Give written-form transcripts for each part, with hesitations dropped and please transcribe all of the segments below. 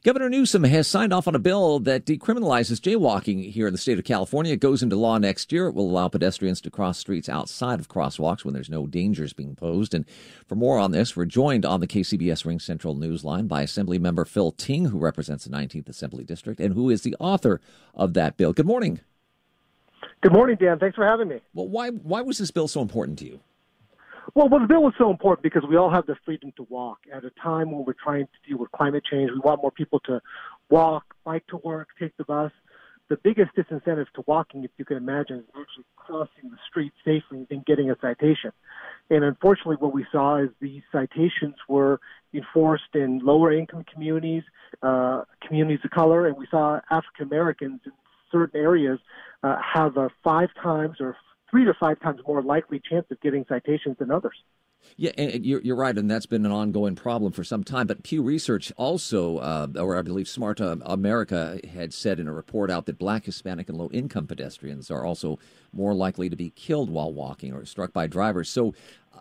Governor Newsom has signed off on a bill that decriminalizes jaywalking here in the state of California. It goes into law next year. It will allow pedestrians to cross streets outside of crosswalks when there's no dangers being posed. And for more on this, we're joined on the KCBS Ring Central Newsline by Assemblymember Phil Ting, who represents the 19th Assembly District and who is the author of that bill. Good morning. Good morning, Dan. Thanks for having me. Well, why was this bill so important to you? Well, the bill was so important because we all have the freedom to walk. At a time when we're trying to deal with climate change, we want more people to walk, bike to work, take the bus. The biggest disincentive to walking, if you can imagine, is actually crossing the street safely and getting a citation. And unfortunately, what we saw is these citations were enforced in lower-income communities, communities of color, and we saw African Americans in certain areas have a 5 times or 3 to 5 times more likely chance of getting citations than others. Yeah, and you're right, and that's been an ongoing problem for some time. But Pew Research also, or I believe Smart America, had said in a report out that Black, Hispanic, and low-income pedestrians are also more likely to be killed while walking or struck by drivers. So,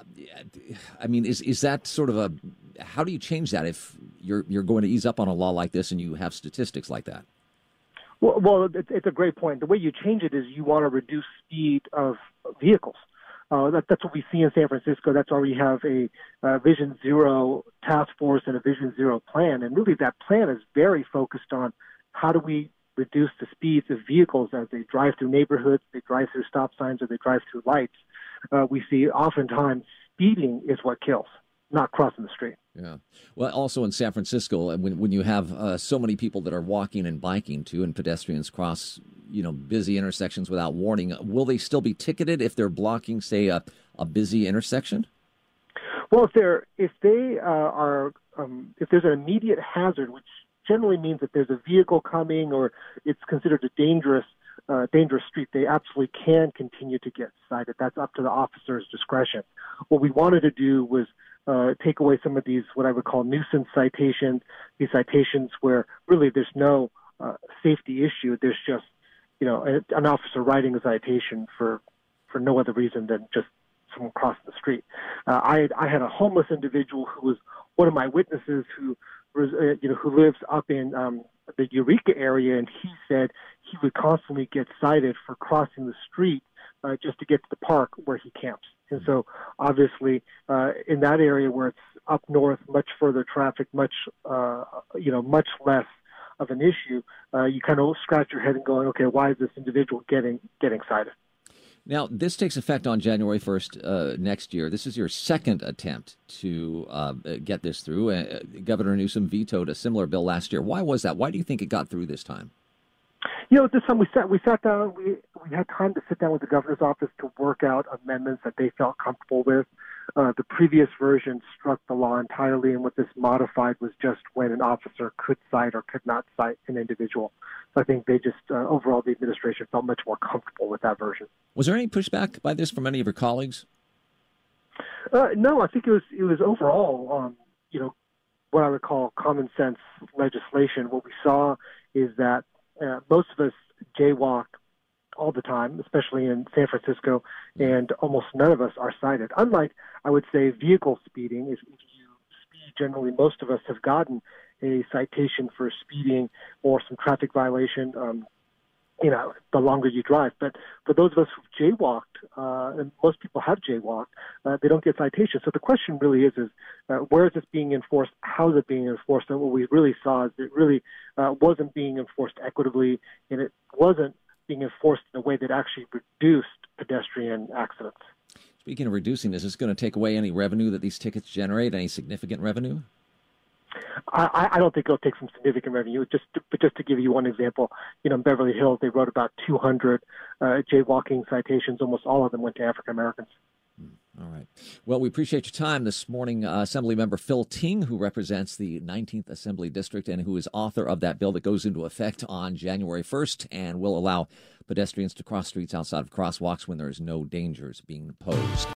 I mean, is that sort of how do you change that if you're going to ease up on a law like this and you have statistics like that? Well, it's a great point. The way you change it is you want to reduce speed of vehicles. That's what we see in San Francisco. That's why we have a Vision Zero task force and a Vision Zero plan. And really that plan is very focused on how do we reduce the speeds of vehicles as they drive through neighborhoods, they drive through stop signs, or they drive through lights. We see oftentimes speeding is what kills, not crossing the street. Yeah. Well, also in San Francisco, when you have so many people that are walking and biking too, and pedestrians cross, busy intersections without warning, will they still be ticketed if they're blocking, say, a busy intersection? Well, if there's an immediate hazard, which generally means that there's a vehicle coming or it's considered a dangerous street, they absolutely can continue to get cited. That's up to the officer's discretion. What we wanted to do was take away some of these, what I would call nuisance citations, these citations where really there's no safety issue. There's just, an officer writing a citation for no other reason than just someone crossing the street. I had a homeless individual who was one of my witnesses who lives up in the Eureka area, and he said he would constantly get cited for crossing the street just to get to the park where he camps. And so, obviously, in that area where it's up north, much further traffic, much less of an issue, you kind of scratch your head and going, okay, why is this individual getting cited? Now, this takes effect on January 1st next year. This is your second attempt to get this through. Governor Newsom vetoed a similar bill last year. Why was that? Why do you think it got through this time? This time we sat down. We had time to sit down with the governor's office to work out amendments that they felt comfortable with. The previous version struck the law entirely, and what this modified was just when an officer could cite or could not cite an individual. So I think they just, overall, the administration felt much more comfortable with that version. Was there any pushback by this from any of your colleagues? No, I think it was overall, what I would call common sense legislation. What we saw is that most of us jaywalk all the time, especially in San Francisco, and almost none of us are cited. Unlike, I would say, vehicle speeding, if you speed, generally most of us have gotten a citation for speeding or some traffic violation, the longer you drive. But for those of us who've jaywalked, and most people have jaywalked, they don't get citations. So the question really is where is this being enforced? How is it being enforced? And what we really saw is it really wasn't being enforced equitably, and it wasn't being enforced in a way that actually reduced pedestrian accidents. Speaking of reducing, is this going to take away any revenue that these tickets generate, any significant revenue? I don't think it'll take some significant revenue. But just to give you one example, in Beverly Hills, they wrote about 200 jaywalking citations. Almost all of them went to African Americans. All right. Well, we appreciate your time this morning. Assemblymember Phil Ting, who represents the 19th Assembly District and who is author of that bill that goes into effect on January 1st and will allow pedestrians to cross streets outside of crosswalks when there is no dangers being posed.